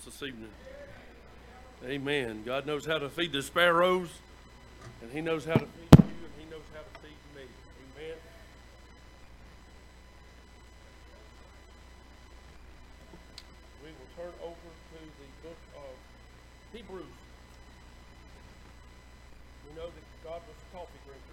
this evening. Amen. God knows how to feed the sparrows, and He knows how to feed you, and He knows how to feed me. Amen. We will turn over to the book of Hebrews. We know that God was a coffee drinker.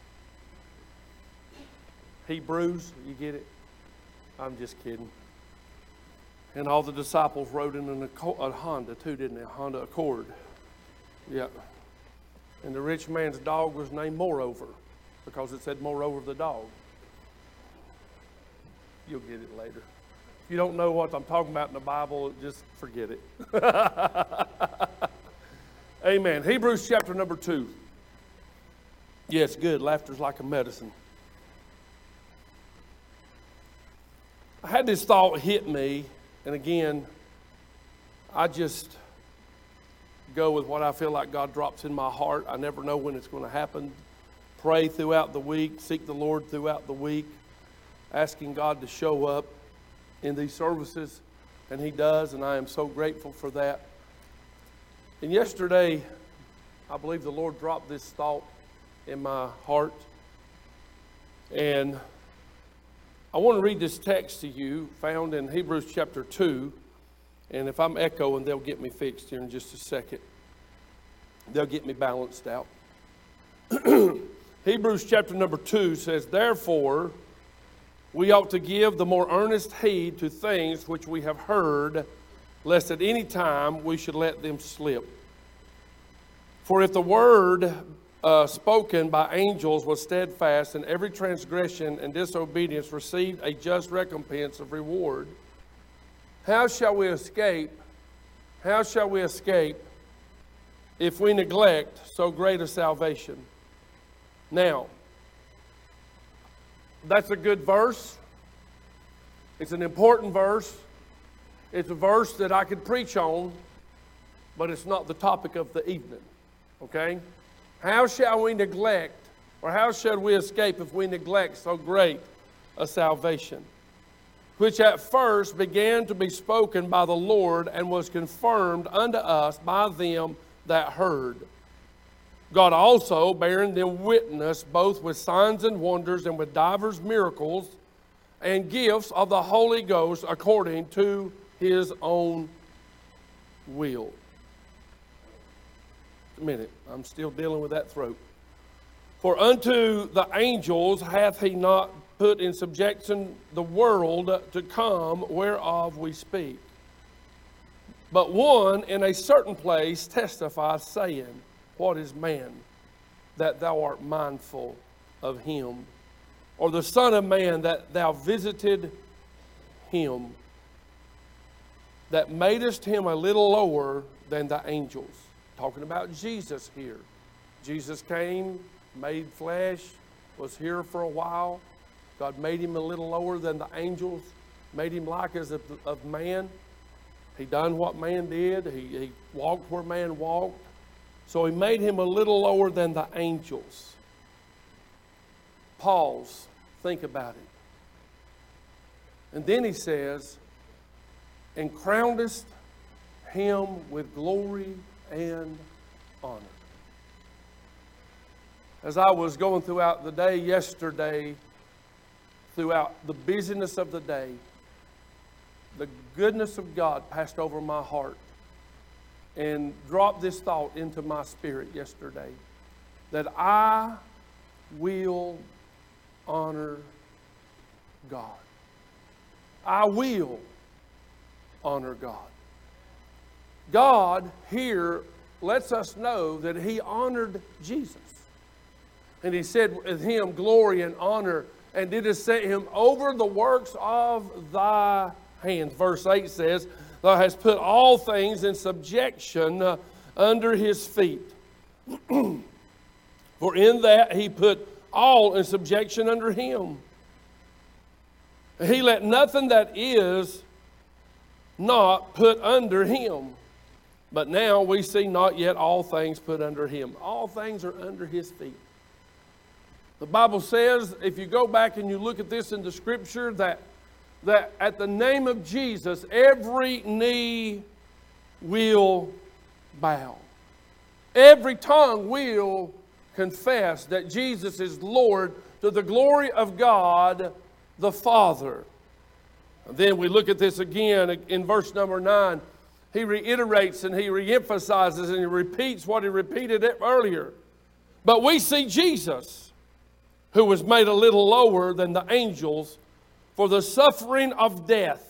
Hebrews, you get it? I'm just kidding. And all the disciples rode in a Honda too, didn't they? A Honda Accord. Yeah. And the rich man's dog was named Moreover because it said moreover the dog. You'll get it later. If you don't know what I'm talking about in the Bible, just forget it. Amen. Hebrews chapter number 2. Yes, good. Laughter's like a medicine. I had this thought hit me, and again, I just go with what I feel like God drops in my heart. I never know when it's going to happen. Pray throughout the week, seek the Lord throughout the week, asking God to show up in these services, and He does, and I am so grateful for that. And yesterday, I believe the Lord dropped this thought in my heart, and I want to read this text to you, found in Hebrews chapter 2. And if I'm echoing, they'll get me fixed here in just a second. They'll get me balanced out. Hebrews chapter number 2 says, "Therefore, we ought to give the more earnest heed to things which we have heard, lest at any time we should let them slip. For if the word spoken by angels was steadfast, and every transgression and disobedience received a just recompense of reward, how shall we escape? How shall we escape if we neglect so great a salvation?" Now, that's a good verse. It's an important verse. It's a verse that I could preach on, but it's not the topic of the evening. Okay? How shall we neglect, or how shall we escape if we neglect so great a salvation, which at first began to be spoken by the Lord and was confirmed unto us by them that heard? God also bearing them witness both with signs and wonders and with divers miracles and gifts of the Holy Ghost according to His own will. A minute, I'm still dealing with that throat. For unto the angels hath He not put in subjection the world to come, whereof we speak. But one in a certain place testifieth, saying, What is man, that thou art mindful of him? Or the Son of Man, that thou visited him, that madest him a little lower than the angels. Talking about Jesus here. Jesus came, made flesh, was here for a while. God made Him a little lower than the angels, made Him like as of man. He done what man did. He walked where man walked. So He made Him a little lower than the angels. Pause. Think about it. And then He says, and crownedest Him with glory and honor. As I was going throughout the day yesterday, throughout the busyness of the day, the goodness of God passed over my heart and dropped this thought into my spirit yesterday, that I will honor God. I will honor God. God here lets us know that He honored Jesus. And He said with Him glory and honor, and didst set Him over the works of thy hands. Verse 8 says, Thou hast put all things in subjection under His feet. For in that He put all in subjection under Him. He let nothing that is not put under Him. But now we see not yet all things put under Him. All things are under His feet. The Bible says, if you go back and you look at this in the Scripture, that at the name of Jesus, every knee will bow. Every tongue will confess that Jesus is Lord to the glory of God the Father. And then we look at this again in verse number 9. He reiterates and he reemphasizes and he repeats what he repeated earlier. But we see Jesus, who was made a little lower than the angels for the suffering of death,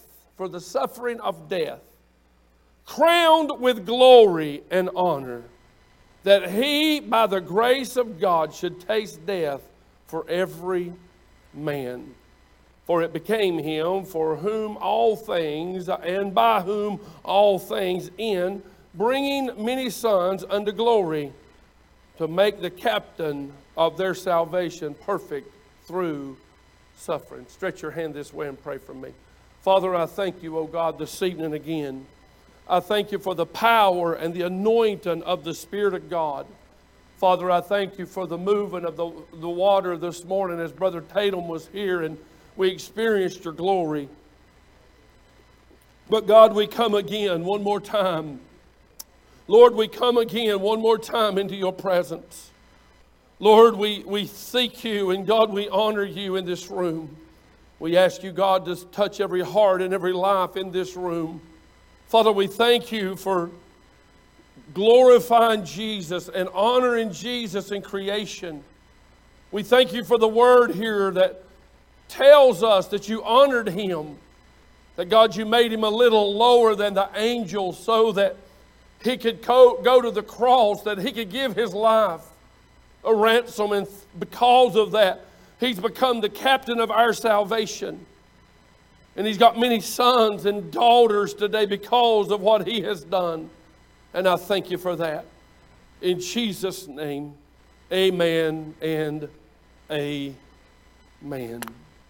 crowned with glory and honor, that he, by the grace of God, should taste death for every man. For it became him for whom all things, and by whom all things end, bringing many sons unto glory, to make the captain of their salvation perfect through suffering. Stretch your hand this way and pray for me. Father, I thank you, O God, this evening again. I thank you for the power and the anointing of the Spirit of God. Father, I thank you for the moving of the water this morning as Brother Tatum was here and we experienced your glory. But God, we come again one more time. Lord, we come again one more time into your presence. Lord, we seek you, and God, we honor you in this room. We ask you, God, to touch every heart and every life in this room. Father, we thank you for glorifying Jesus and honoring Jesus in creation. We thank you for the word here that tells us that you honored him, that God, you made him a little lower than the angels so that he could go to the cross, that he could give his life a ransom, and because of that, he's become the captain of our salvation. And he's got many sons and daughters today because of what he has done. And I thank you for that. In Jesus' name, amen and amen.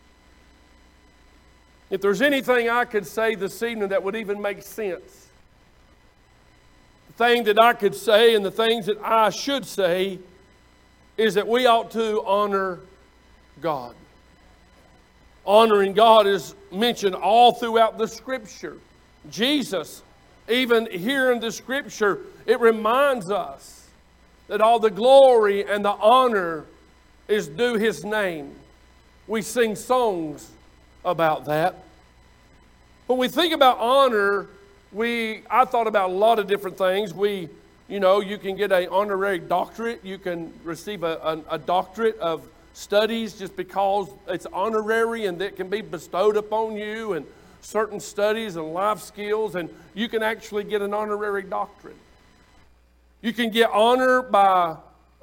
If there's anything I could say this evening that would even make sense, the thing that I could say and the things that I should say is that we ought to honor God. Honoring God is mentioned all throughout the Scripture. Jesus, even here in the Scripture, it reminds us that all the glory and the honor is due his name. We sing songs about that. When we think about honor, I thought about a lot of different things. You can get an honorary doctorate. You can receive a doctorate of studies just because it's honorary and that can be bestowed upon you, and certain studies and life skills, and you can actually get an honorary doctorate. You can get honor by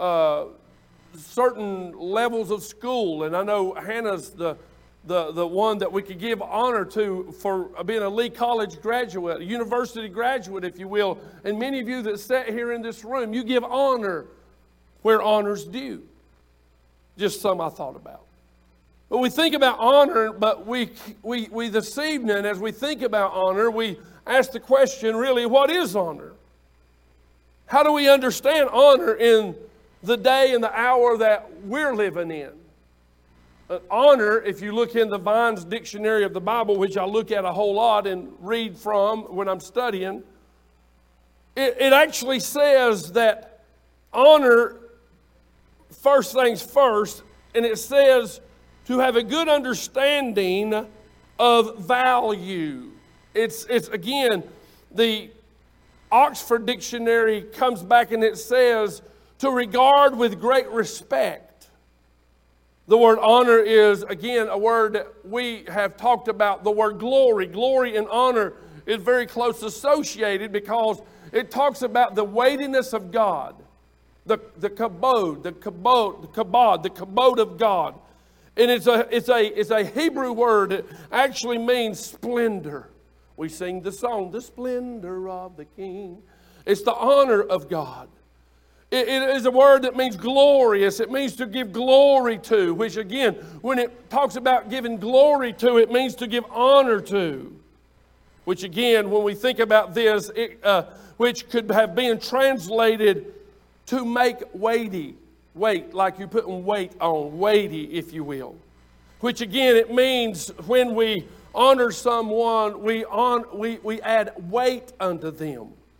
certain levels of school, and I know Hannah's the one that we could give honor to for being a Lee College graduate, a university graduate, if you will. And many of you that sit here in this room, you give honor where honor's due. Just some I thought about. But we think about honor, but we this evening, as we think about honor, we ask the question, really, what is honor? How do we understand honor in the day and the hour that we're living in? Honor, if you look in the Vine's Dictionary of the Bible, which I look at a whole lot and read from when I'm studying, it actually says that honor, first things first, and it says to have a good understanding of value. It's again, the Oxford Dictionary comes back and it says to regard with great respect. The word honor is, again, a word that we have talked about. The word glory. Glory and honor is very close associated because it talks about the weightiness of God. The kabod of God. And it's a Hebrew word that actually means splendor. We sing the song, the splendor of the King. It's the honor of God. It is a word that means glorious. It means to give glory to, which again, when it talks about giving glory to, it means to give honor to. Which again, when we think about this, which could have been translated to make weighty. Weight, like you're putting weight on, weighty, if you will. Which again, it means when we honor someone, we add weight unto them.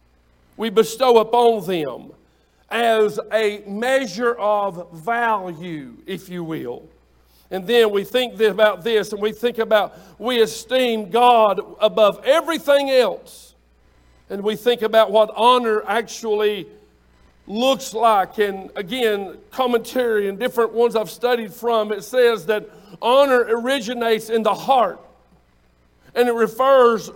we bestow upon them as a measure of value, if you will. And then we think about this, and we think about we esteem God above everything else. And we think about what honor actually looks like. And again, commentary and different ones I've studied from, it says that honor originates in the heart. And it refers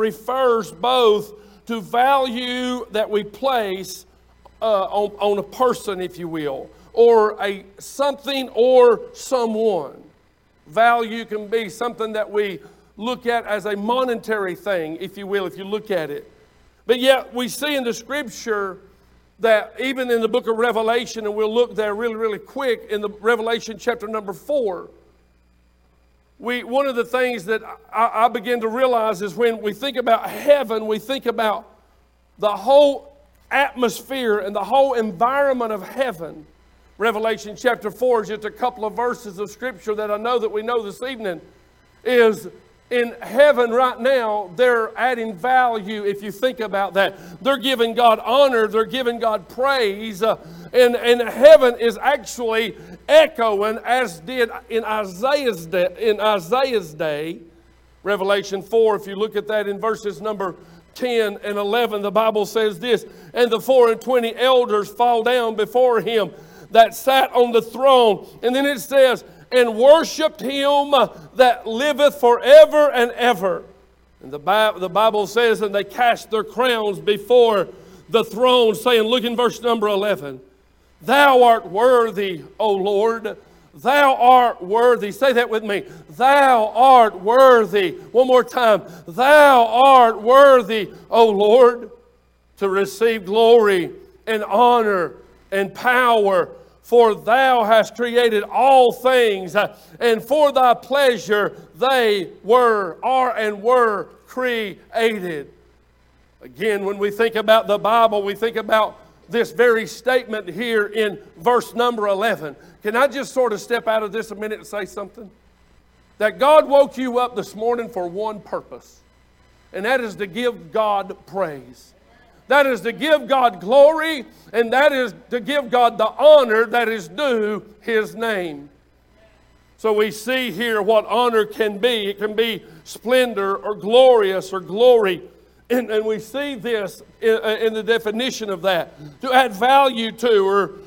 both to value that we place on a person, if you will, or a something or someone. Value can be something that we look at as a monetary thing, if you will, if you look at it. But yet we see in the Scripture that even in the book of Revelation, and we'll look there really, really quick, in the Revelation chapter number 4, one of the things that I begin to realize is when we think about heaven, we think about the whole atmosphere and the whole environment of heaven. Revelation chapter 4 is just a couple of verses of Scripture that I know that we know this evening. Is in heaven right now, they're adding value if you think about that. They're giving God honor, they're giving God praise, and heaven is actually echoing, as did in Isaiah's day. Revelation 4, if you look at that in verses number 10 and 11, the Bible says this, and the 24 elders fall down before him that sat on the throne. And then it says, and worshipped him that liveth forever and ever. And the Bible says, and they cast their crowns before the throne, saying, look in verse number 11, thou art worthy, O Lord. Thou art worthy. Say that with me. Thou art worthy. One more time. Thou art worthy, O Lord, to receive glory and honor and power. For thou hast created all things, and for thy pleasure they were created. Again, when we think about the Bible, we think about this very statement here in verse number 11. Can I just sort of step out of this a minute and say something? That God woke you up this morning for one purpose, and that is to give God praise. That is to give God glory, and that is to give God the honor that is due His name. So we see here what honor can be. It can be splendor or glorious or glory. And we see this in the definition of that. To add value to,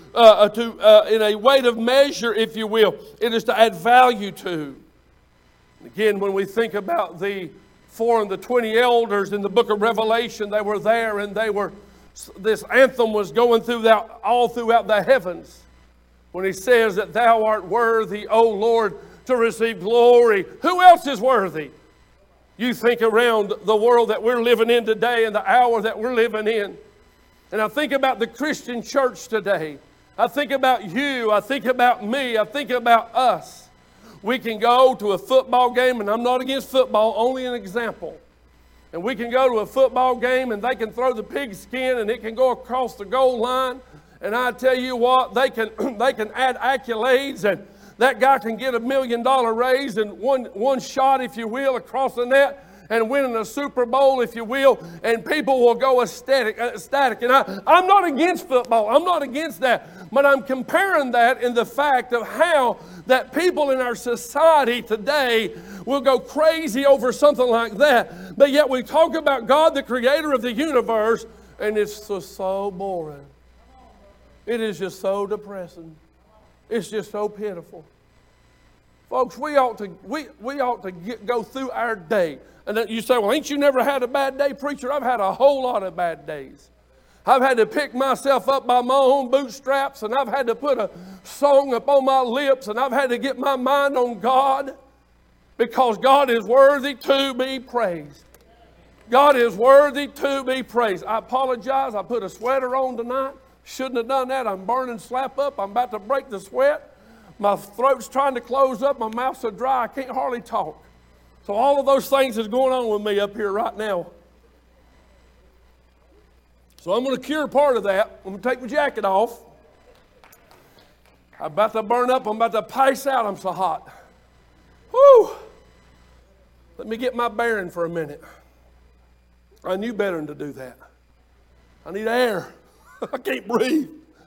or in a weight of measure, if you will, it is to add value to. Again, when we think about the 4 and the 20 elders in the book of Revelation, they were there, and this anthem was going all throughout the heavens. When he says that thou art worthy, O Lord, to receive glory. Who else is worthy? You think around the world that we're living in today and the hour that we're living in. And I think about the Christian church today. I think about you. I think about me. I think about us. We can go to a football game, and I'm not against football, only an example. And we can go to a football game, and they can throw the pigskin, and it can go across the goal line. And I tell you what, they can add accolades, and that guy can get $1 million raise in one shot, if you will, across the net, and winning a Super Bowl, if you will, and people will go ecstatic. And I'm not against football. I'm not against that. But I'm comparing that in the fact of how that people in our society today will go crazy over something like that. But yet we talk about God, the creator of the universe, and it's just so boring. It is just so depressing. It's just so pitiful. Folks, we ought to go through our day. And you say, well, ain't you never had a bad day, preacher? I've had a whole lot of bad days. I've had to pick myself up by my own bootstraps, and I've had to put a song up on my lips, and I've had to get my mind on God, because God is worthy to be praised. God is worthy to be praised. I apologize. I put a sweater on tonight. Shouldn't have done that. I'm burning slap up. I'm about to break the sweat. My throat's trying to close up. My mouth's so dry I can't hardly talk. So all of those things is going on with me up here right now. So I'm going to cure part of that. I'm going to take my jacket off. I'm about to burn up. I'm about to pass out. I'm so hot. Whew. Let me get my bearing for a minute. I knew better than to do that. I need air. I can't breathe.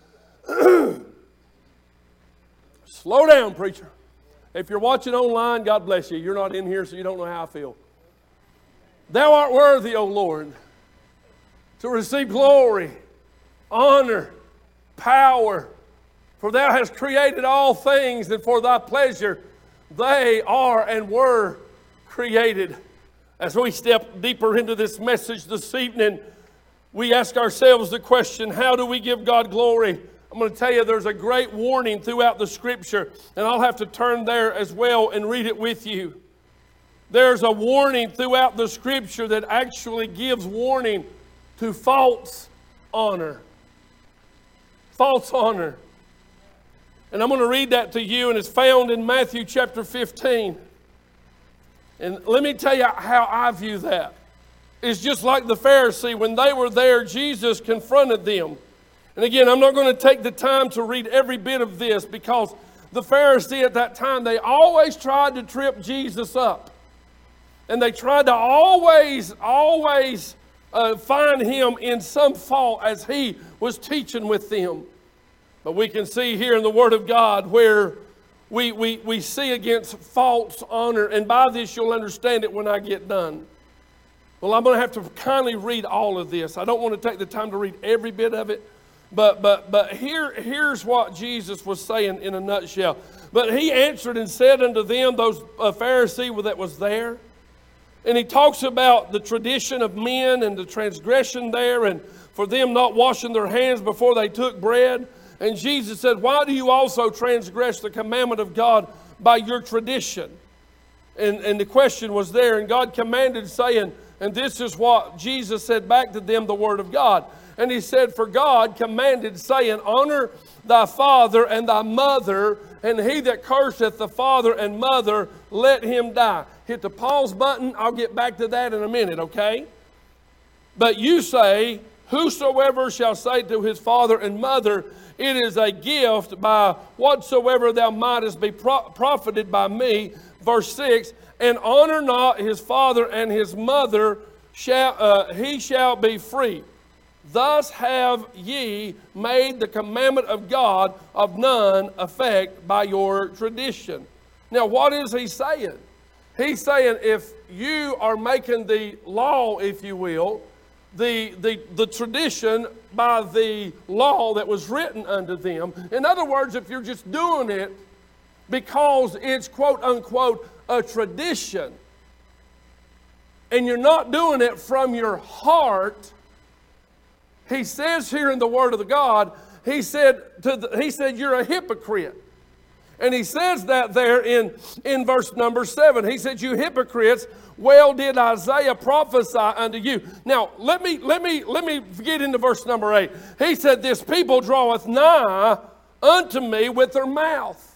Slow down, preacher. If you're watching online, God bless you. You're not in here, so you don't know how I feel. Thou art worthy, O Lord, to receive glory, honor, power. For thou hast created all things, and for thy pleasure they are and were created. As we step deeper into this message this evening, we ask ourselves the question, how do we give God glory? I'm going to tell you there's a great warning throughout the Scripture, and I'll have to turn there as well and read it with you. There's a warning throughout the Scripture that actually gives warning to false honor. False honor. And I'm going to read that to you, and it's found in Matthew chapter 15. And let me tell you how I view that. It's just like the Pharisee. When they were there, Jesus confronted them. And again, I'm not going to take the time to read every bit of this because the Pharisee at that time, they always tried to trip Jesus up. And they tried to always find him in some fault as he was teaching with them. But we can see here in the Word of God where we see against false honor. And by this you'll understand it when I get done. Well, I'm going to have to kindly read all of this. I don't want to take the time to read every bit of it. But here's what Jesus was saying in a nutshell. But he answered and said unto them, those Pharisee that was there. And he talks about the tradition of men and the transgression there, and for them not washing their hands before they took bread. And Jesus said, why do you also transgress the commandment of God by your tradition? And the question was there, and God commanded, saying, and this is what Jesus said back to them, the word of God. And he said, for God commanded, saying, honor thy father and thy mother, and he that curseth the father and mother, let him die. Hit the pause button. I'll get back to that in a minute, okay? But you say, whosoever shall say to his father and mother, it is a gift by whatsoever thou mightest be profited by me. Verse 6, and honor not his father and his mother, he shall be free. Thus have ye made the commandment of God of none effect by your tradition. Now, what is he saying? He's saying if you are making the law, if you will, the tradition by the law that was written unto them. In other words, if you're just doing it because it's quote unquote a tradition, and you're not doing it from your heart, he says here in the Word of God, he said you're a hypocrite. And he says that there in verse number 7. He said, you hypocrites, well did Isaiah prophesy unto you. Now, let me get into verse number 8. He said, this people draweth nigh unto me with their mouth.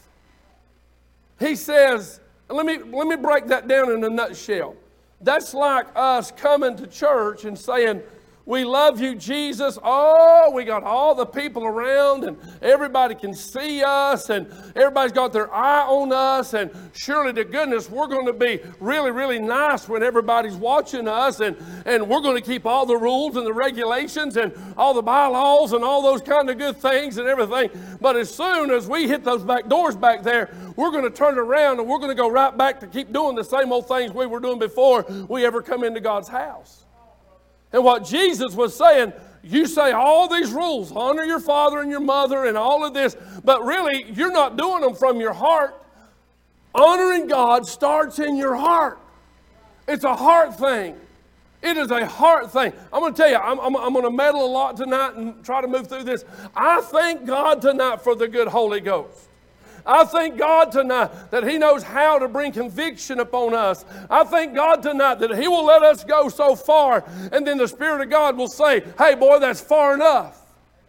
He says, let me break that down in a nutshell. That's like us coming to church and saying, we love you, Jesus. Oh, we got all the people around and everybody can see us and everybody's got their eye on us. And surely to goodness, we're going to be really, really nice when everybody's watching us. And we're going to keep all the rules and the regulations and all the bylaws and all those kind of good things and everything. But as soon as we hit those back doors back there, we're going to turn around and we're going to go right back to keep doing the same old things we were doing before we ever come into God's house. And what Jesus was saying, you say all these rules, honor your father and your mother and all of this, but really you're not doing them from your heart. Honoring God starts in your heart. It's a heart thing. It is a heart thing. I'm going to tell you, I'm going to meddle a lot tonight and try to move through this. I thank God tonight for the good Holy Ghost. I thank God tonight that He knows how to bring conviction upon us. I thank God tonight that He will let us go so far, and then the Spirit of God will say, hey boy, that's far enough.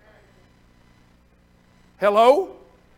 Hello?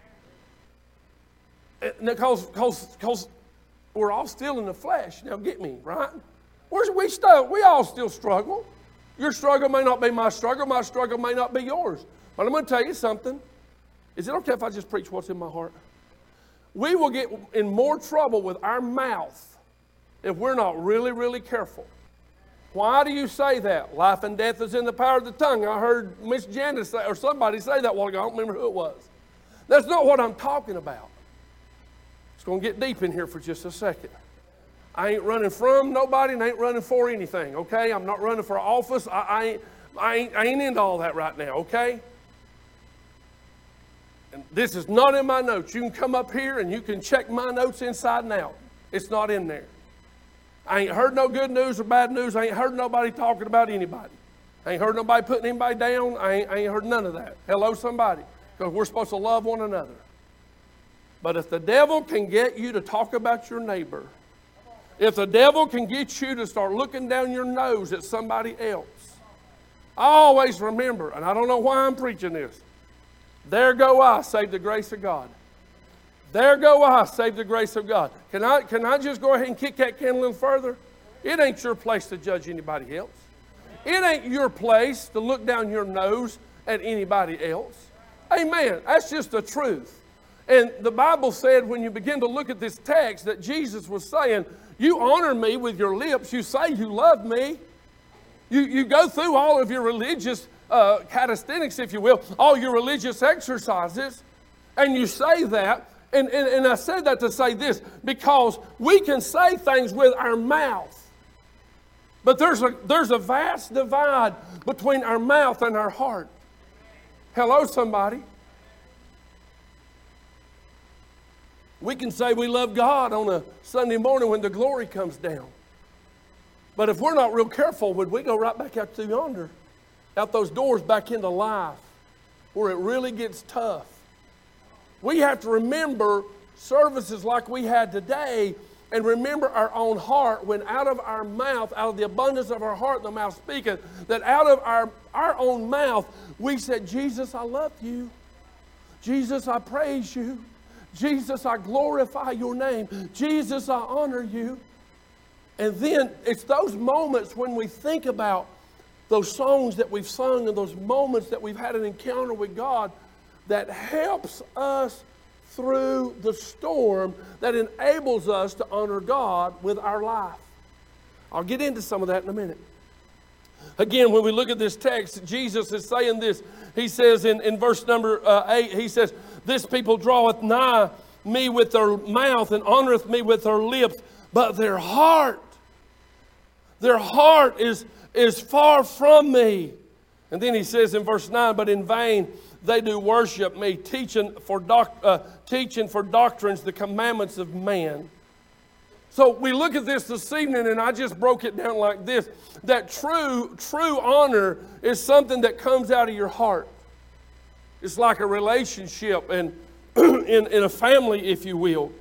Because we're all still in the flesh. Now get me, right? We all still struggle. Your struggle may not be my struggle may not be yours. But I'm going to tell you something. Is it okay if I just preach what's in my heart? We will get in more trouble with our mouth if we're not really, really careful. Why do you say that? Life and death is in the power of the tongue. I heard Miss Janice say, or somebody say that a while ago. I don't remember who it was. That's not what I'm talking about. It's going to get deep in here for just a second. I ain't running from nobody and I ain't running for anything, okay? I'm not running for office. I ain't into all that right now, okay? And this is not in my notes. You can come up here and you can check my notes inside and out. It's not in there. I ain't heard no good news or bad news. I ain't heard nobody talking about anybody. I ain't heard nobody putting anybody down. I ain't heard none of that. Hello, somebody. Because we're supposed to love one another. But if the devil can get you to talk about your neighbor, if the devil can get you to start looking down your nose at somebody else, I always remember, and I don't know why I'm preaching this, there go I, save the grace of God. There go I, save the grace of God. Can I just go ahead and kick that can a little further? It ain't your place to judge anybody else. It ain't your place to look down your nose at anybody else. Amen. That's just the truth. And the Bible said when you begin to look at this text that Jesus was saying, you honor me with your lips. You say you love me. You go through all of your religious calisthenics, if you will, all your religious exercises, and you say that. And I said that to say this, because we can say things with our mouth, but there's a vast divide between our mouth and our heart. Hello, somebody. We can say we love God on a Sunday morning when the glory comes down. But if we're not real careful, would we go right back out to yonder, out those doors back into life, where it really gets tough? We have to remember services like we had today and remember our own heart when out of our mouth, out of the abundance of our heart, the mouth speaketh, that out of our own mouth, we said, Jesus, I love you. Jesus, I praise you. Jesus, I glorify your name. Jesus, I honor you. And then it's those moments when we think about those songs that we've sung and those moments that we've had an encounter with God that helps us through the storm, that enables us to honor God with our life. I'll get into some of that in a minute. Again, when we look at this text, Jesus is saying this. He says in verse number 8, he says, this people draweth nigh me with their mouth and honoreth me with their lips, but their heart is far from me. And then he says in verse 9, but in vain they do worship me, teaching for doctrines the commandments of man. So we look at this evening, and I just broke it down like this, that true honor is something that comes out of your heart. It's like a relationship and in a family, if you will.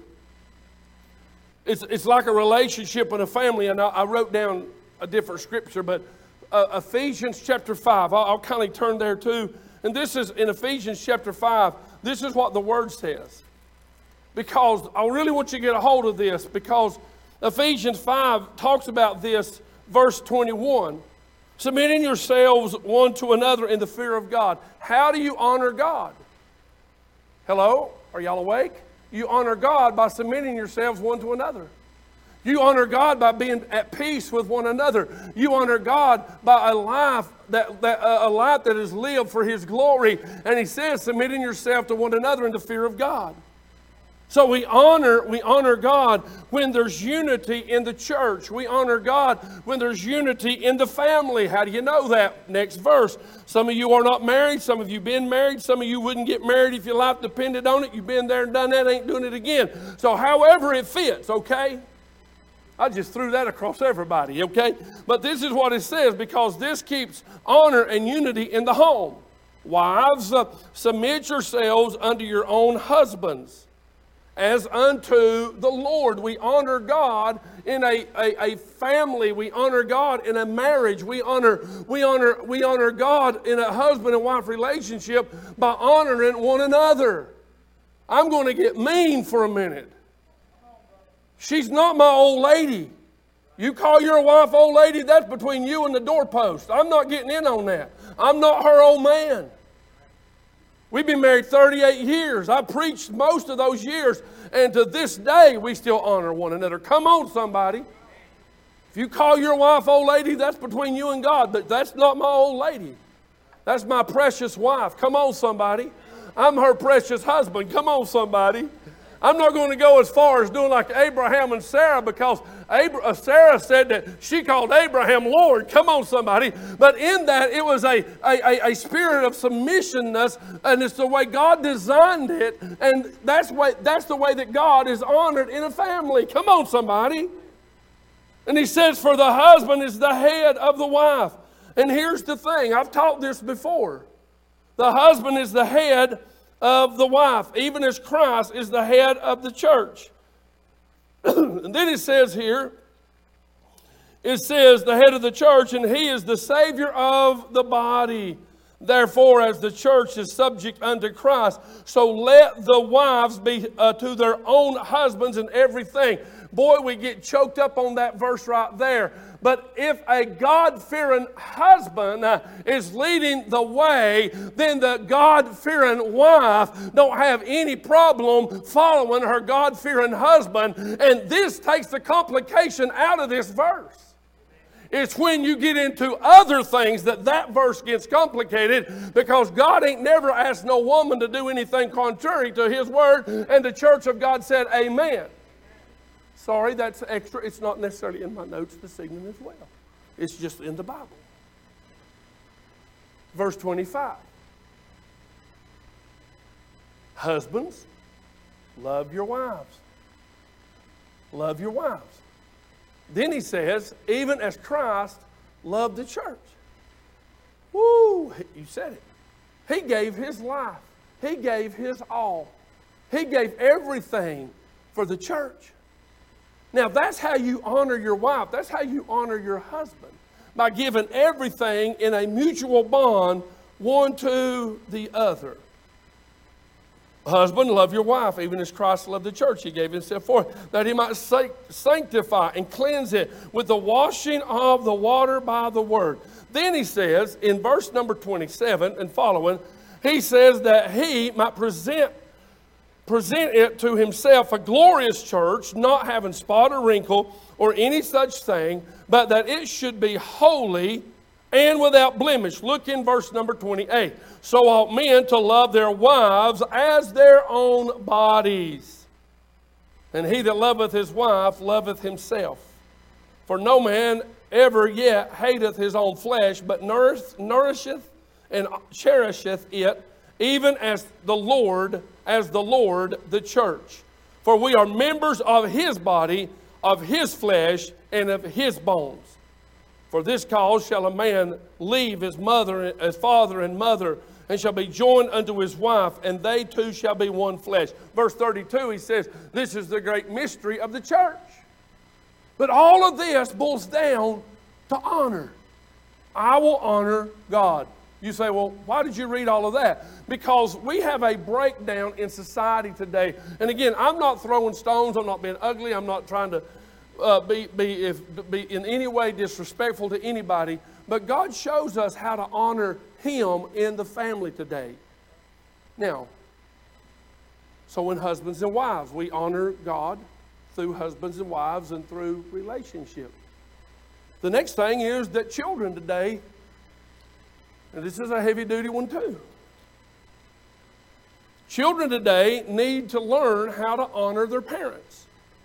It's like a relationship in a family, and I wrote down a different scripture, but Ephesians chapter 5, I'll kind of turn there too. And this is in Ephesians chapter 5, this is what the Word says. Because I really want you to get a hold of this, because Ephesians 5 talks about this, verse 21. Submitting yourselves one to another in the fear of God. How do you honor God? Hello? Are y'all awake? You honor God by submitting yourselves one to another. You honor God by being at peace with one another. You honor God by a life that is lived for His glory. And He says, submitting yourself to one another in the fear of God. So we honor God when there's unity in the church. We honor God when there's unity in the family. How do you know that? Next verse. Some of you are not married. Some of you been married. Some of you wouldn't get married if your life depended on it. You've been there and done that, ain't doing it again. So however it fits, okay? I just threw that across everybody, okay? But this is what it says, because this keeps honor and unity in the home. Wives, submit yourselves unto your own husbands, as unto the Lord. We honor God in a family. We honor God in a marriage. We honor God in a husband and wife relationship by honoring one another. I'm going to get mean for a minute. She's not my old lady. You call your wife old lady, that's between you and the doorpost. I'm not getting in on that. I'm not her old man. We've been married 38 years. I preached most of those years, and to this day we still honor one another. Come on, somebody. If you call your wife old lady, that's between you and God, but that's not my old lady. That's my precious wife. Come on, somebody. I'm her precious husband. Come on, somebody. I'm not going to go as far as doing like Abraham and Sarah, because Sarah said that she called Abraham Lord. Come on, somebody. But in that, it was a spirit of submissionness, and it's the way God designed it, and that's the way that God is honored in a family. Come on, somebody. And he says, for the husband is the head of the wife. And here's the thing. I've taught this before. The husband is the head of the wife, even as Christ is the head of the church. And then it says here, it says the head of the church, and he is the Savior of the body. Therefore, as the church is subject unto Christ, so let the wives be to their own husbands in everything. Boy, we get choked up on that verse right there. But if a God-fearing husband is leading the way, then the God-fearing wife don't have any problem following her God-fearing husband. And this takes the complication out of this verse. It's when you get into other things that verse gets complicated, because God ain't never asked no woman to do anything contrary to His word, and the church of God said amen. Sorry, that's extra. It's not necessarily in my notes this evening as well. It's just in the Bible. Verse 25. Husbands, love your wives. Love your wives. Then he says, even as Christ loved the church. Woo, you said it. He gave His life. He gave His all. He gave everything for the church. Now, that's how you honor your wife. That's how you honor your husband, by giving everything in a mutual bond, one to the other. Husband, love your wife, even as Christ loved the church. He gave Himself for it, that He might sanctify and cleanse it with the washing of the water by the word. Then he says, in verse number 27 and following, he says that He might present it to Himself a glorious church, not having spot or wrinkle or any such thing, but that it should be holy and without blemish. Look in verse number 28. So ought men to love their wives as their own bodies. And he that loveth his wife loveth himself. For no man ever yet hateth his own flesh, but nourisheth and cherisheth it, even as the Lord the church. For we are members of His body, of His flesh, and of His bones. For this cause shall a man leave his father and mother, and shall be joined unto his wife, and they two shall be one flesh. Verse 32, he says, this is the great mystery of the church. But all of this boils down to honor. I will honor God. You say, well, why did you read all of that? Because we have a breakdown in society today. And again, I'm not throwing stones. I'm not being ugly. I'm not trying to be in any way disrespectful to anybody. But God shows us how to honor Him in the family today. Now, so in husbands and wives, we honor God through husbands and wives and through relationship. The next thing is that children today, and this is a heavy-duty one too. Children today need to learn how to honor their parents.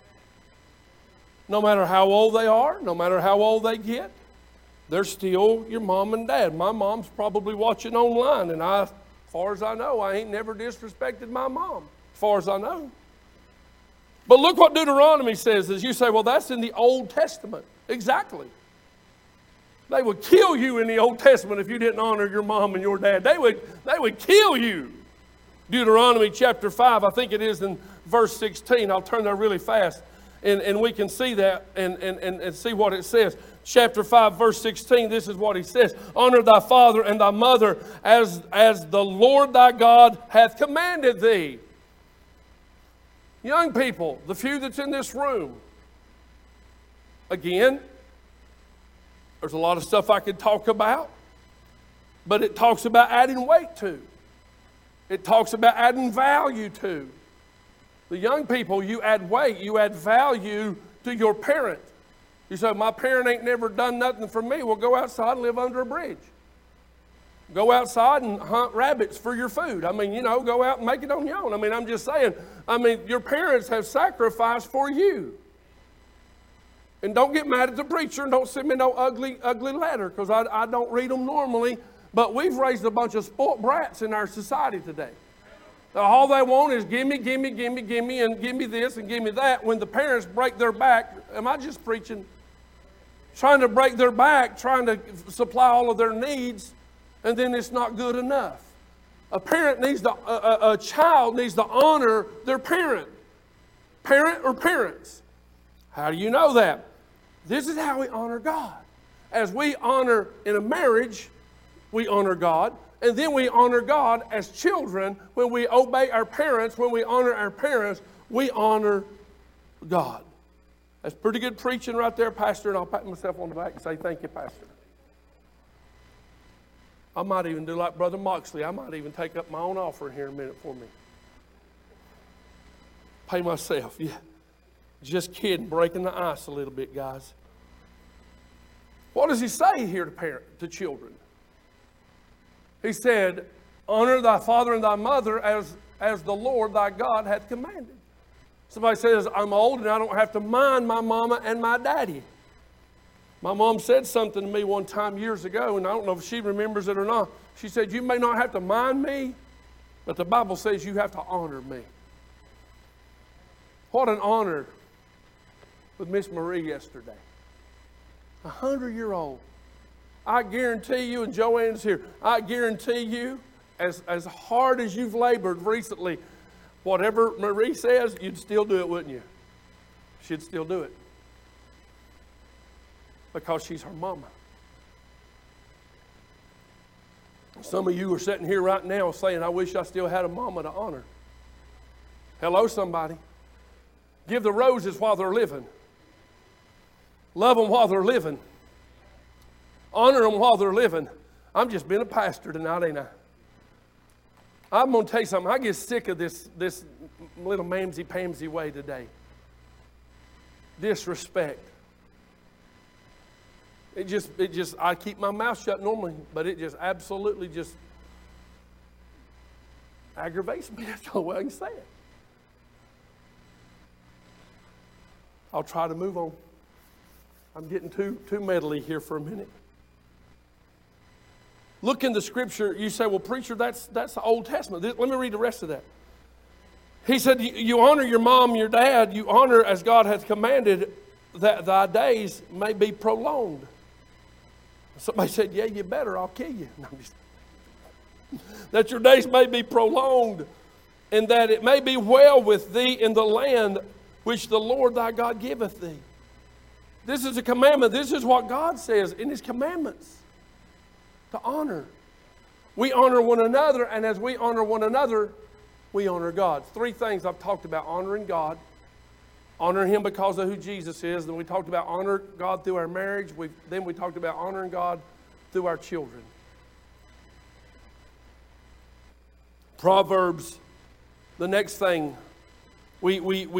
No matter how old they are, no matter how old they get, they're still your mom and dad. My mom's probably watching online, and as far as I know, I ain't never disrespected my mom, as far as I know. But look what Deuteronomy says. As you say, well, that's in the Old Testament. Exactly. They would kill you in the Old Testament if you didn't honor your mom and your dad. They would kill you. Deuteronomy chapter 5, I think it is in verse 16. I'll turn there really fast, and we can see that and see what it says. Chapter 5, verse 16, this is what he says. Honor thy father and thy mother as the Lord thy God hath commanded thee. Young people, the few that's in this room, again, there's a lot of stuff I could talk about, but it talks about adding weight to. It talks about adding value to. The young people, you add weight, you add value to your parent. You say, my parent ain't never done nothing for me. Well, go outside and live under a bridge. Go outside and hunt rabbits for your food. I mean, go out and make it on your own. I mean, I'm just saying, your parents have sacrificed for you. And don't get mad at the preacher and don't send me no ugly letter, because I don't read them normally. But we've raised a bunch of spoiled brats in our society today. All they want is gimme, gimme, gimme, gimme, and give me this and give me that. When the parents break their back, am I just preaching? Trying to break their back, trying to supply all of their needs, and then it's not good enough. A child needs to honor their parent. Parent or parents. How do you know that? This is how we honor God. As we honor in a marriage, we honor God. And then we honor God as children. When we obey our parents, when we honor our parents, we honor God. That's pretty good preaching right there, Pastor, and I'll pat myself on the back and say, thank you, Pastor. I might even do like Brother Moxley. I might even take up my own offering here in a minute for me. Pay myself, yeah. Just kidding, breaking the ice a little bit, guys. What does he say here to children? He said, honor thy father and thy mother as the Lord thy God hath commanded. Somebody says, I'm old and I don't have to mind my mama and my daddy. My mom said something to me one time years ago, and I don't know if she remembers it or not. She said, you may not have to mind me, but the Bible says you have to honor me. What an honor with Miss Marie yesterday. 100-year-old. I guarantee you, and Joanne's here, I guarantee you, as hard as you've labored recently, whatever Marie says, you'd still do it, wouldn't you? She'd still do it. Because she's her mama. Some of you are sitting here right now saying, I wish I still had a mama to honor. Hello, somebody. Give the roses while they're living. Love them while they're living. Honor them while they're living. I'm just being a pastor tonight, ain't I? I'm going to tell you something. I get sick of this little mamsy-pamsy way today. Disrespect. It just, I keep my mouth shut normally, but it just absolutely just aggravates me. That's the only way I can say it. I'll try to move on. I'm getting too meddly here for a minute. Look in the scripture. You say, well, preacher, that's the Old Testament. Let me read the rest of that. He said, you honor your mom, your dad. You honor as God hath commanded, that thy days may be prolonged. Somebody said, yeah, you better. I'll kill you. No, that your days may be prolonged, and that it may be well with thee in the land which the Lord thy God giveth thee. This is a commandment. This is what God says in His commandments. To honor. We honor one another, and as we honor one another, we honor God. 3 things I've talked about: honoring God, honoring Him because of who Jesus is. Then we talked about honor God through our marriage. Then we talked about honoring God through our children. Proverbs, the next thing, we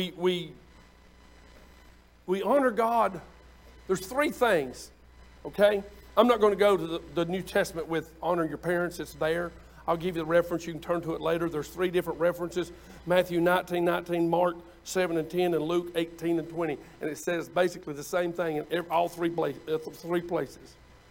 honor God. There's 3 things, okay? I'm not going to go to the New Testament with honoring your parents. It's there. I'll give you the reference. You can turn to it later. There's 3 different references: Matthew 19:19, Mark 7:10, and Luke 18:20. And it says basically the same thing in all 3 places.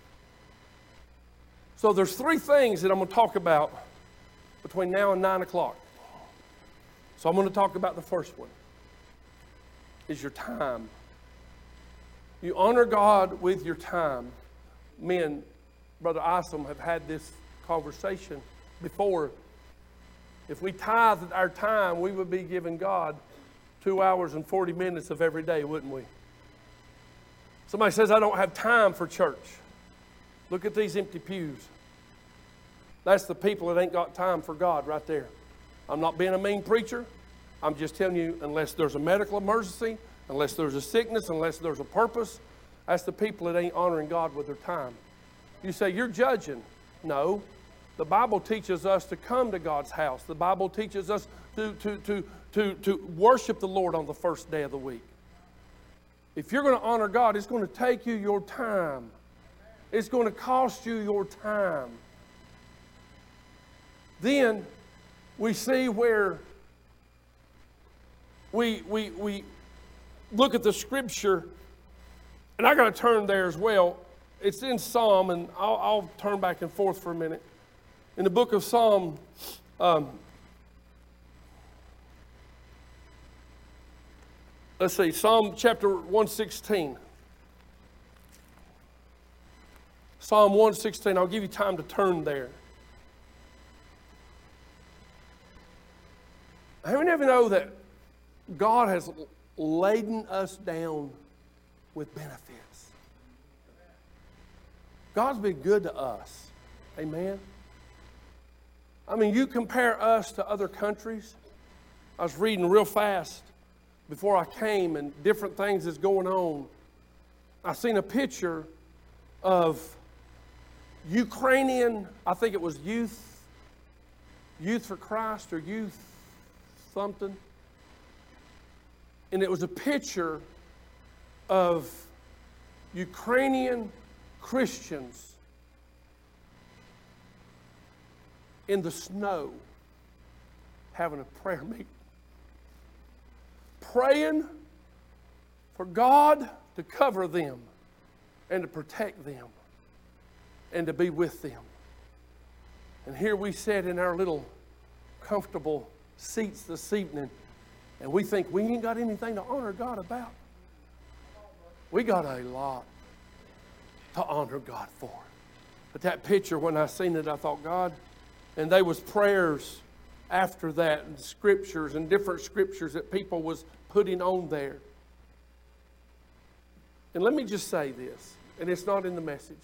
So there's 3 things that I'm going to talk about between now and 9 o'clock. So I'm going to talk about the first one. Is your time. You honor God with your time. Me and Brother Isom have had this conversation before. If we tithed our time, we would be giving God 2 hours and 40 minutes of every day, wouldn't we? Somebody says, I don't have time for church. Look at these empty pews. That's the people that ain't got time for God right there. I'm not being a mean preacher. I'm just telling you, unless there's a medical emergency, unless there's a sickness, unless there's a purpose, that's the people that ain't honoring God with their time. You say, you're judging. No. The Bible teaches us to come to God's house. The Bible teaches us to worship the Lord on the first day of the week. If you're going to honor God, it's going to take you your time. It's going to cost you your time. Then we see where we look at the scripture, and I got to turn there as well. It's in Psalm, and I'll turn back and forth for a minute. In the book of Psalm, let's see, Psalm chapter 116. Psalm 116, I'll give you time to turn there. How many of you know that God has laden us down with benefits? God's been good to us. Amen? I mean, you compare us to other countries. I was reading real fast before I came, and different things is going on. I seen a picture of Ukrainian, I think it was Youth for Christ or Youth something. And it was a picture of Ukrainian Christians in the snow having a prayer meeting, praying for God to cover them and to protect them and to be with them. And here we sat in our little comfortable seats this evening, and we think we ain't got anything to honor God about. We got a lot to honor God for. But that picture, when I seen it, I thought, God, and there was prayers after that, and scriptures and different scriptures that people was putting on there. And let me just say this, and it's not in the message.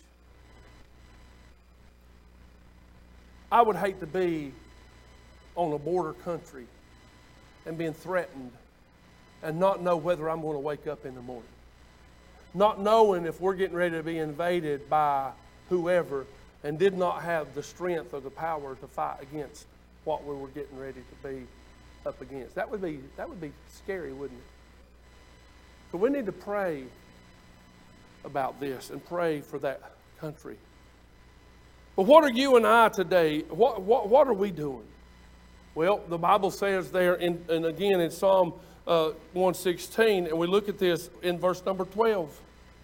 I would hate to be on a border country and being threatened and not know whether I'm going to wake up in the morning. Not knowing if we're getting ready to be invaded by whoever, and did not have the strength or the power to fight against what we were getting ready to be up against. That would be scary, wouldn't it? So we need to pray about this and pray for that country. But what are you and I today? What are we doing? Well, the Bible says there, and again in Psalm 116, and we look at this in verse number 12.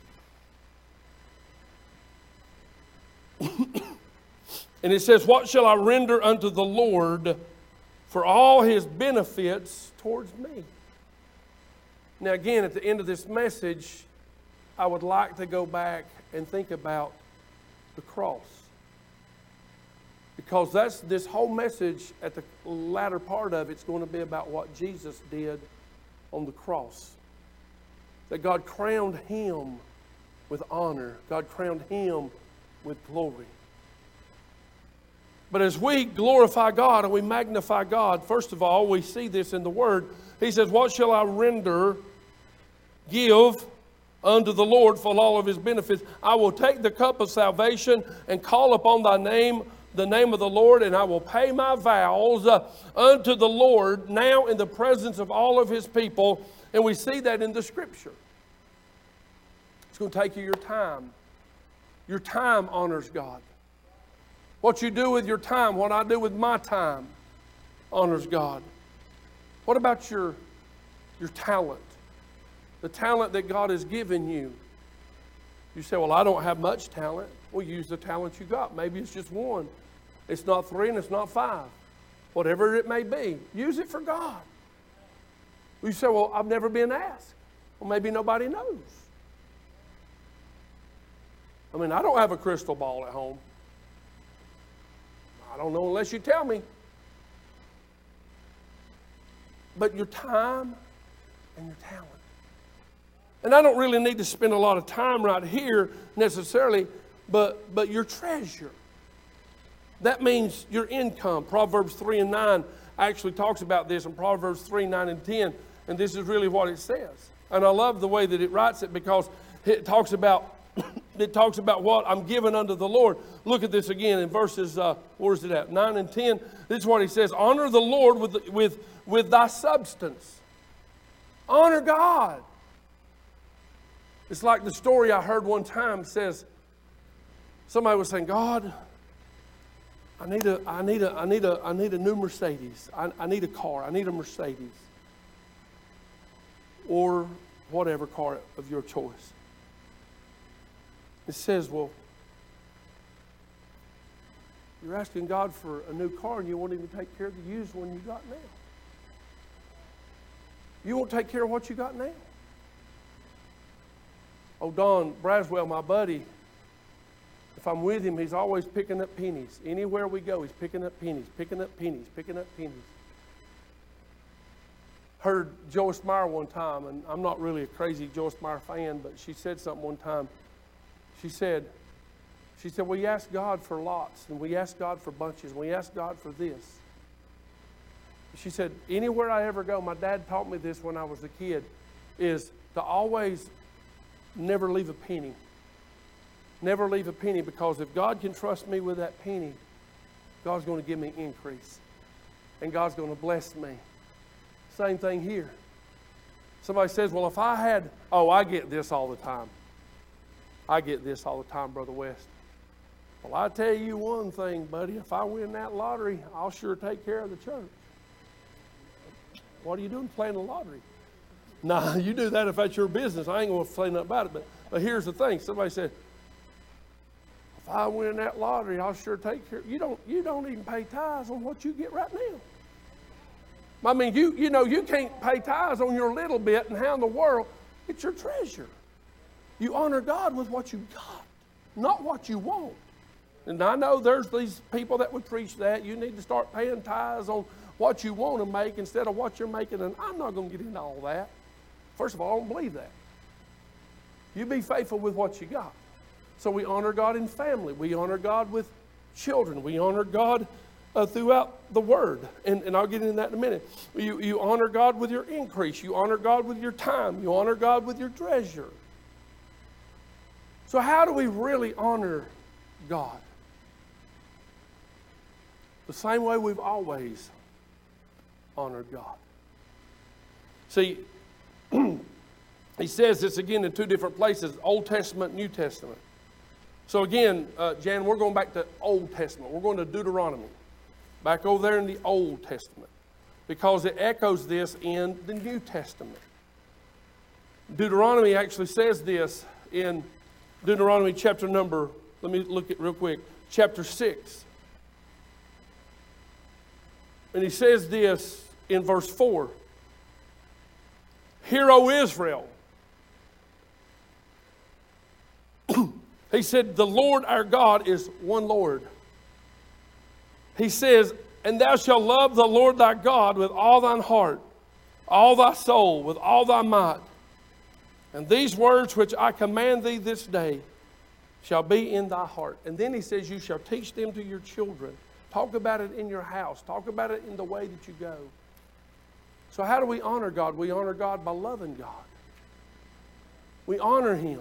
And it says, what shall I render unto the Lord for all his benefits towards me? Now again, at the end of this message, I would like to go back and think about the cross. Because that's this whole message at the latter part of it's going to be about what Jesus did on the cross. That God crowned him with honor. God crowned him with glory. But as we glorify God and we magnify God, first of all, we see this in the Word. He says, what shall I give unto the Lord for all of his benefits? I will take the cup of salvation and call upon thy name, the name of the Lord, and I will pay my vows unto the Lord now in the presence of all of his people. And we see that in the Scripture. It's going to take you your time. Your time honors God. What you do with your time, what I do with my time, honors God. What about your talent? The talent that God has given you. You say, well, I don't have much talent. Well, use the talent you got. Maybe it's just one. It's not 3 and it's not 5. Whatever it may be, use it for God. You say, well, I've never been asked. Well, maybe nobody knows. I mean, I don't have a crystal ball at home. I don't know unless you tell me. But your time and your talent. And I don't really need to spend a lot of time right here necessarily, but your treasure. That means your income. Proverbs 3 and 9 actually talks about this in Proverbs 3, 9, and 10. And this is really what it says. And I love the way that it writes it because it talks about what I'm giving unto the Lord. Look at this again in verses, where's it at? 9 and 10. This is what he says. Honor the Lord with thy substance. Honor God It's like the story I heard one time says, somebody was saying, God, I need a new Mercedes. I need a car. I need a Mercedes. Or whatever car of your choice. It says, well, you're asking God for a new car and you won't even take care of the used one you got now. You won't take care of what you got now. Oh, Don Braswell, my buddy, if I'm with him, he's always picking up pennies. Anywhere we go, he's picking up pennies, picking up pennies, picking up pennies. Heard Joyce Meyer one time, and I'm not really a crazy Joyce Meyer fan, but she said something one time. She said, we ask God for lots, and we ask God for bunches, and we ask God for this. She said, anywhere I ever go, my dad taught me this when I was a kid, is to always never leave a penny. Never leave a penny, because if God can trust me with that penny, God's going to give me increase. And God's going to bless me. Same thing here. Somebody says, well, if I had, I get this all the time. I get this all the time, Brother West. Well, I tell you one thing, buddy. If I win that lottery, I'll sure take care of the church. What are you doing playing the lottery? Nah, you do that if that's your business. I ain't going to say nothing about it. But here's the thing. Somebody said, if I win that lottery, I'll sure take care. You don't even pay tithes on what you get right now. I mean, you can't pay tithes on your little bit, and how in the world? It's your treasure. You honor God with what you got, not what you want. And I know there's these people that would preach that. You need to start paying tithes on what you want to make instead of what you're making. And I'm not going to get into all that. First of all, I don't believe that. You be faithful with what you got. So we honor God in family. We honor God with children. We honor God throughout the Word. And I'll get into that in a minute. You honor God with your increase. You honor God with your time. You honor God with your treasure. So how do we really honor God? The same way we've always honored God. See, he says this again in two different places, Old Testament, New Testament. So again, Jan, we're going back to Old Testament. We're going to Deuteronomy. Back over there in the Old Testament. Because it echoes this in the New Testament. Deuteronomy actually says this in Deuteronomy chapter number, let me look at real quick, chapter 6. And he says this in verse 4. Hear, O Israel. He said, the Lord our God is one Lord. He says, and thou shalt love the Lord thy God with all thine heart, all thy soul, with all thy might. And these words which I command thee this day shall be in thy heart. And then he says, you shall teach them to your children. Talk about it in your house. Talk about it in the way that you go. So how do we honor God? We honor God by loving God. We honor Him.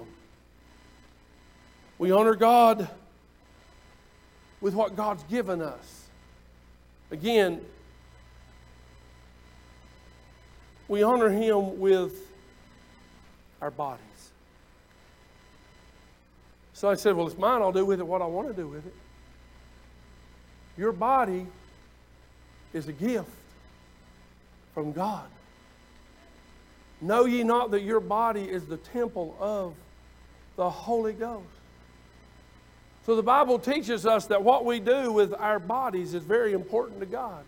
We honor God with what God's given us. Again, we honor Him with our bodies. So I said, well, it's mine. I'll do with it what I want to do with it. Your body is a gift from God. Know ye not that your body is the temple of the Holy Ghost? So the Bible teaches us that what we do with our bodies is very important to God.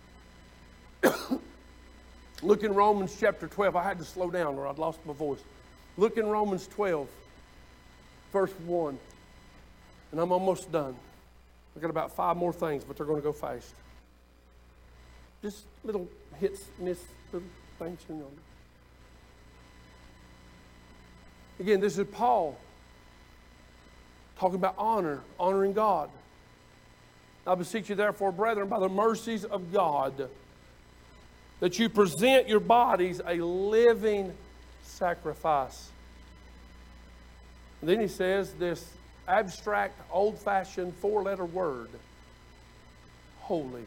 Look in Romans chapter 12. I had to slow down or I'd lost my voice. Look in Romans 12, verse 1. And I'm almost done. I've got about 5 more things, but they're going to go fast. Just little hits, miss, little things. Again, this is Paul talking about honoring God. I beseech you therefore, brethren, by the mercies of God, that you present your bodies a living sacrifice. And then he says this abstract, old-fashioned 4-letter word, holy.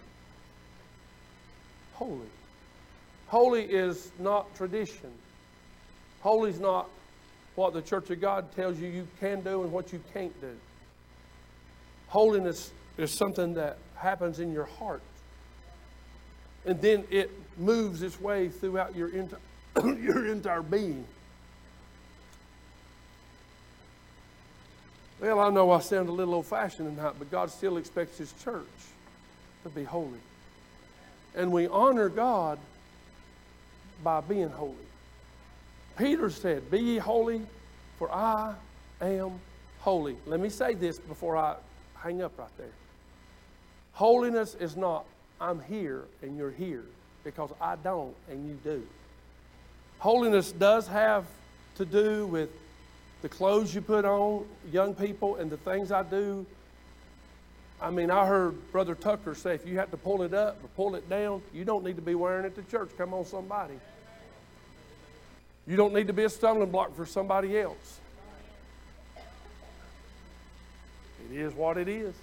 Holy. Holy is not tradition. Holy is not what the Church of God tells you you can do and what you can't do. Holiness is something that happens in your heart. And then it moves its way throughout your entire being. Well, I know I sound a little old-fashioned tonight, but God still expects His church to be holy. And we honor God by being holy. Peter said, "Be ye holy, for I am holy." Let me say this before I hang up right there. Holiness is not, I'm here and you're here, because I don't and you do. Holiness does have to do with the clothes you put on, young people, and the things I do. I mean, I heard Brother Tucker say, if you have to pull it up or pull it down, you don't need to be wearing it to church. Come on, somebody. You don't need to be a stumbling block for somebody else. It is what it is.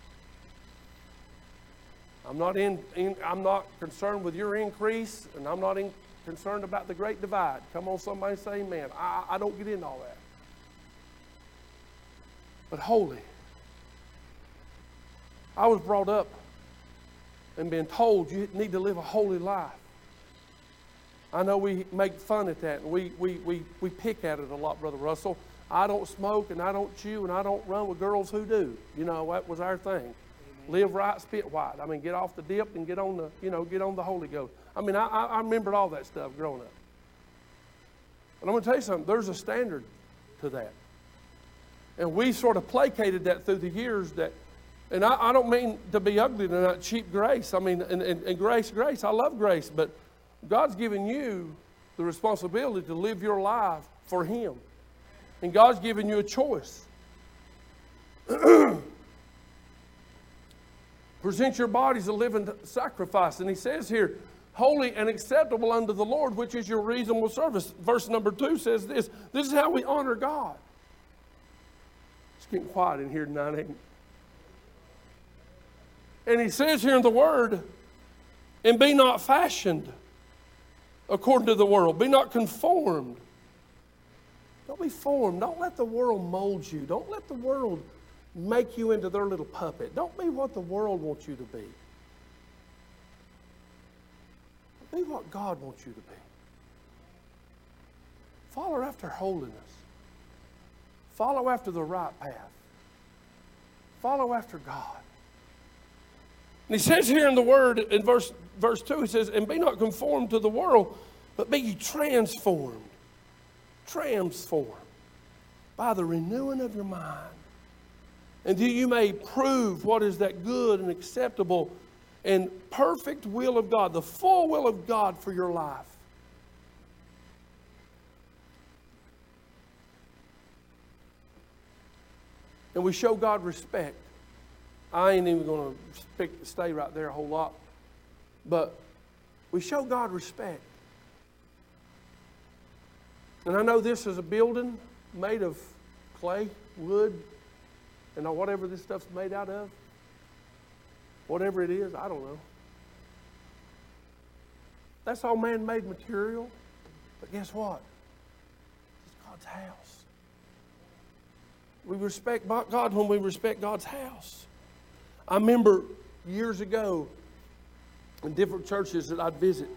I'm not concerned with your increase, and I'm not concerned about the great divide. Come on, somebody say amen. I don't get into all that. But holy. I was brought up and been told you need to live a holy life. I know we make fun at that, and we pick at it a lot, Brother Russell. I don't smoke, and I don't chew, and I don't run with girls who do. You know, that was our thing. Live right, spit white. I mean, get off the dip and get on the Holy Ghost. I mean, I remembered all that stuff growing up. But I'm going to tell you something. There's a standard to that. And we sort of placated that through the years that, and I don't mean to be ugly tonight, cheap grace. I mean, and grace. I love grace, but God's given you the responsibility to live your life for Him. And God's given you a choice. Present your bodies a living sacrifice. And He says here, holy and acceptable unto the Lord, which is your reasonable service. Verse number 2 says this. This is how we honor God. It's getting quiet in here tonight, ain't it? And He says here in the Word, and be not fashioned according to the world. Be not conformed. Don't be formed. Don't let the world mold you. Don't let the world make you into their little puppet. Don't be what the world wants you to be. Be what God wants you to be. Follow after holiness. Follow after the right path. Follow after God. And He says here in the Word, in verse 2, He says, and be not conformed to the world, but be ye transformed. Transformed by the renewing of your mind. And that you may prove what is that good and acceptable and perfect will of God, the full will of God for your life. And we show God respect. I ain't even going to stay right there a whole lot. But we show God respect. And I know this is a building made of clay, wood, and whatever this stuff's made out of. Whatever it is, I don't know. That's all man-made material. But guess what? It's God's house. We respect God when we respect God's house. I remember years ago in different churches that I'd visit,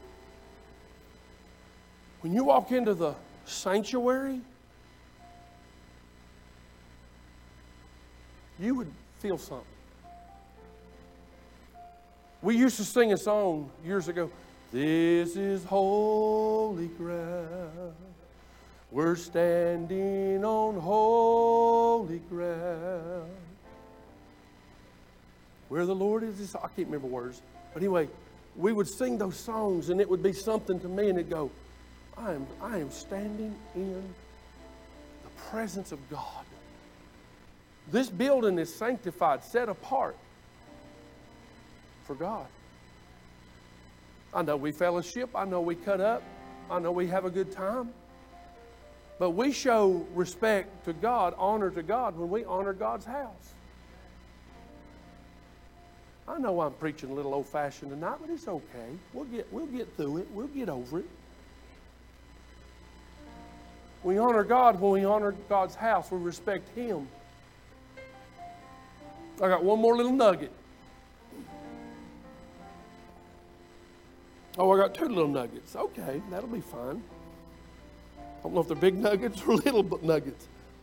when you walk into the sanctuary, you would feel something. We used to sing a song years ago. This is holy ground. We're standing on holy ground. Where the Lord is, I can't remember words. But anyway, we would sing those songs and it would be something to me and it'd go, I am standing in the presence of God. This building is sanctified, set apart for God. I know we fellowship. I know we cut up. I know we have a good time. But we show respect to God, honor to God when we honor God's house. I know I'm preaching a little old-fashioned tonight, but it's okay. We'll get through it. We'll get over it. We honor God when we honor God's house. We respect Him. I got one more little nugget. Oh, I got two little nuggets. Okay, that'll be fine. I don't know if they're big nuggets or little nuggets.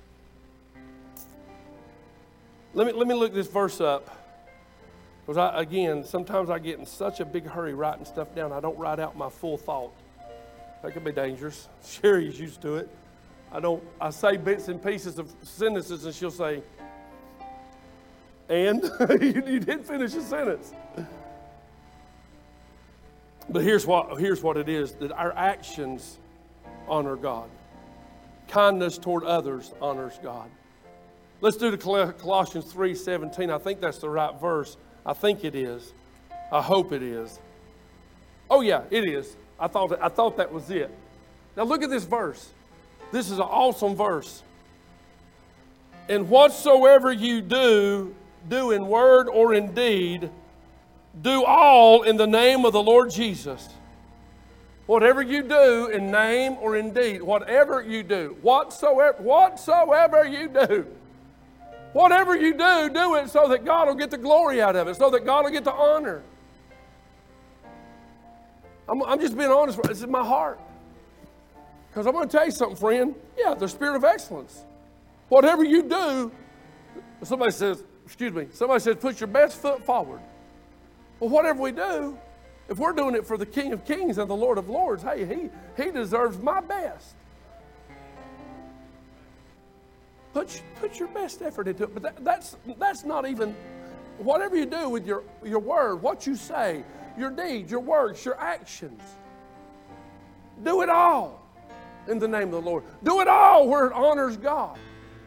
Let me look this verse up. Because sometimes I get in such a big hurry writing stuff down, I don't write out my full thought. That could be dangerous. Sherry's used to it. I say bits and pieces of sentences and she'll say, and? You did finish a sentence. But here's what it is, that our actions honor God. Kindness toward others honors God. Let's do the Colossians 3:17. I think that's the right verse. I think it is. I hope it is. Oh yeah, it is. I thought that was it. Now look at this verse. This is an awesome verse. And whatsoever you do in word or in deed, do all in the name of the Lord Jesus. Whatever you do in name or in deed, whatever you do, whatsoever you do. Whatever you do it so that God will get the glory out of it, so that God will get the honor. I'm just being honest. This is my heart. Because I'm going to tell you something, friend. Yeah, the spirit of excellence. Whatever you do, somebody says, put your best foot forward. Well, whatever we do, if we're doing it for the King of Kings and the Lord of Lords, hey, He deserves my best. Put your best effort into it. But that's not even, whatever you do with your word, what you say, your deeds, your works, your actions. Do it all in the name of the Lord. Do it all where it honors God.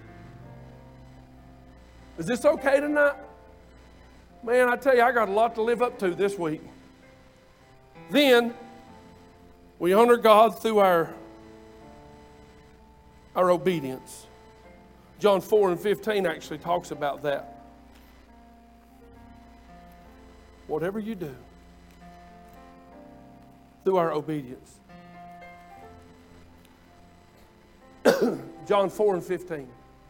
Is this okay tonight? Man, I tell you, I got a lot to live up to this week. Then, we honor God through our obedience. John 4:15 actually talks about that. Whatever you do, through our obedience. John 4:15.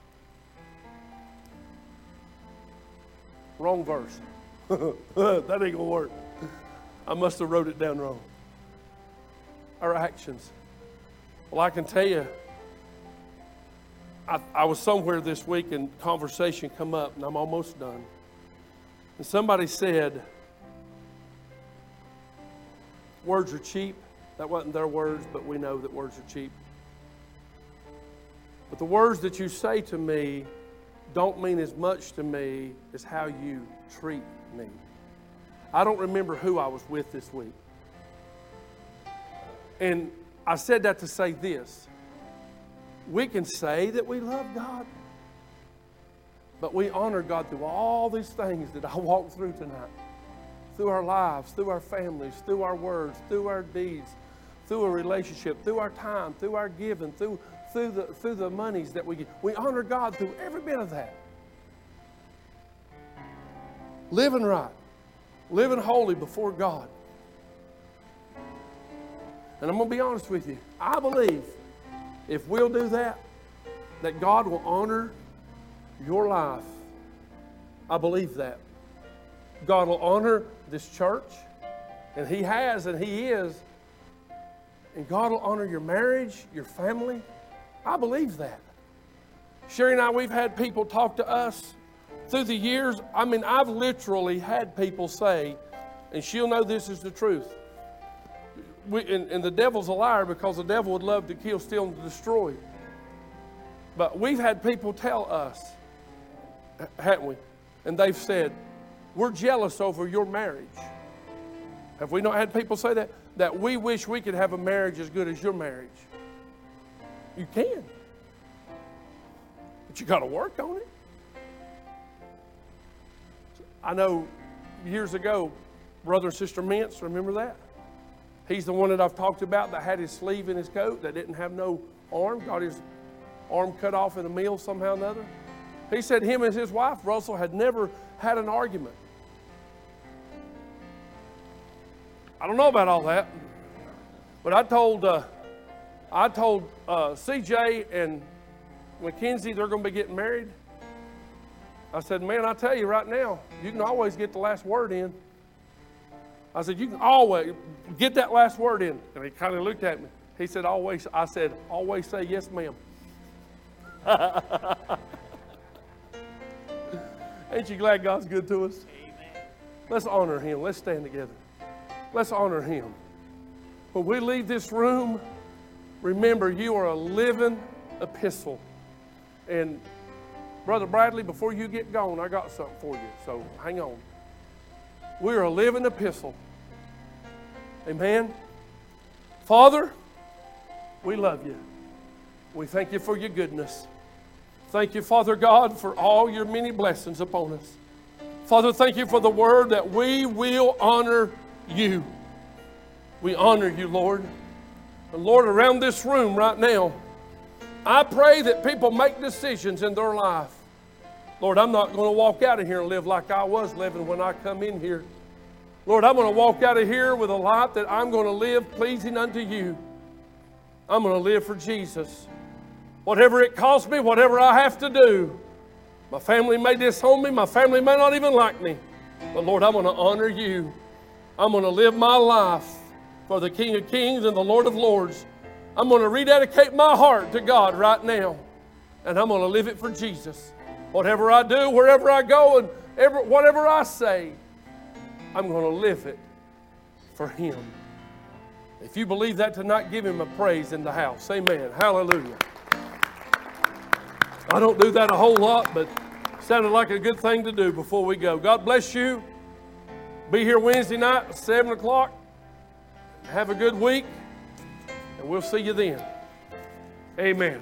Wrong verse. That ain't gonna work. I must have wrote it down wrong. Our actions. Well, I can tell you, I was somewhere this week and conversation come up, and I'm almost done. And somebody said, words are cheap. That wasn't their words, but we know that words are cheap. But the words that you say to me don't mean as much to me as how you treat me. I don't remember who I was with this week. And I said that to say this. We can say that we love God, but we honor God through all these things that I walked through tonight. Through our lives, through our families, through our words, through our deeds, through a relationship, through our time, through our giving, through the monies that we get. We honor God through every bit of that. Living right, living holy before God. And I'm going to be honest with you. I believe if we'll do that, that God will honor your life. I believe that. God will honor this church, and He has and He is. And God will honor your marriage, your family. I believe that. Sherry and I, we've had people talk to us through the years. I mean, I've literally had people say, and she'll know this is the truth, and the devil's a liar, because the devil would love to kill, steal, and destroy. But we've had people tell us, haven't we? And they've said, we're jealous over your marriage. Have we not had people say that? That we wish we could have a marriage as good as your marriage. You can. But you got to work on it. I know years ago, Brother and Sister Mintz, remember that? He's the one that I've talked about that had his sleeve in his coat, that didn't have no arm, got his arm cut off in a meal somehow or another. He said him and his wife, Russell, had never had an argument. I don't know about all that, but I told I told CJ and Mackenzie they're going to be getting married. I said, man, I tell you right now, you can always get the last word in. I said, you can always get that last word in. And he kind of looked at me. He said, always. I said, always say yes, ma'am. Ain't you glad God's good to us? Amen. Let's honor him. Let's stand together. Let's honor him. When we leave this room, remember you are a living epistle. And Brother Bradley, before you get gone, I got something for you. So hang on. We are a living epistle. Amen. Father, we love you. We thank you for your goodness. Thank you, Father God, for all your many blessings upon us. Father, thank you for the word that we will honor you. We honor you, Lord. And Lord, around this room right now, I pray that people make decisions in their life. Lord, I'm not going to walk out of here and live like I was living when I come in here. Lord, I'm going to walk out of here with a life that I'm going to live pleasing unto you. I'm going to live for Jesus. Whatever it costs me, whatever I have to do. My family may disown me. My family may not even like me. But Lord, I'm going to honor you. I'm going to live my life for the King of Kings and the Lord of Lords. I'm going to rededicate my heart to God right now. And I'm going to live it for Jesus. Whatever I do, wherever I go, and whatever I say, I'm going to live it for Him. If you believe that tonight, give Him a praise in the house. Amen. Hallelujah. I don't do that a whole lot, but it sounded like a good thing to do before we go. God bless you. Be here Wednesday night, 7 o'clock. Have a good week, and we'll see you then. Amen.